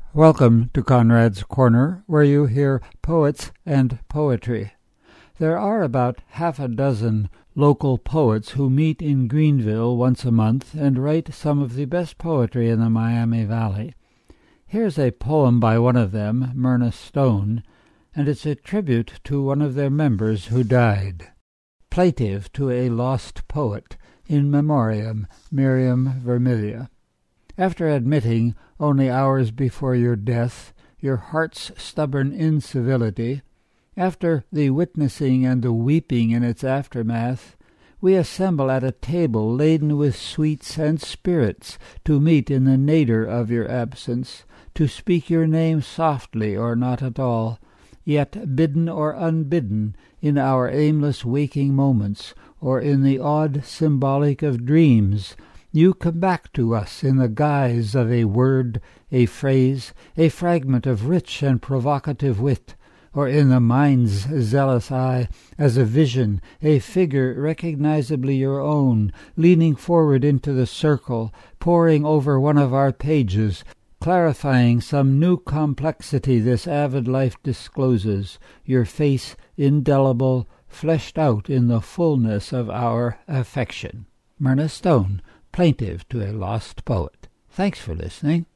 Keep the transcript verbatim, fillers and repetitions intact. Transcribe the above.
Welcome to Conrad's Corner, where you hear poets and poetry. There are about half a dozen local poets who meet in Greenville once a month and write some of the best poetry in the Miami Valley. Here's a poem by one of them, Myrna Stone, and it's a tribute to one of their members who died. Plaintive to a Lost Poet, in memoriam, Miriam Vermilia. After admitting, only hours before your death, your heart's stubborn incivility, after the witnessing and the weeping in its aftermath, we assemble at a table laden with sweets and spirits to meet in the nadir of your absence, to speak your name softly or not at all, yet bidden or unbidden in our aimless waking moments, or in the odd symbolic of dreams, you come back to us in the guise of a word, a phrase, a fragment of rich and provocative wit, or in the mind's zealous eye as a vision, a figure recognizably your own, leaning forward into the circle, poring over one of our pages, clarifying some new complexity this avid life discloses, your face indelible, fleshed out in the fullness of our affection. Myrna Stone, Plaintive to a Lost Poet. Thanks for listening.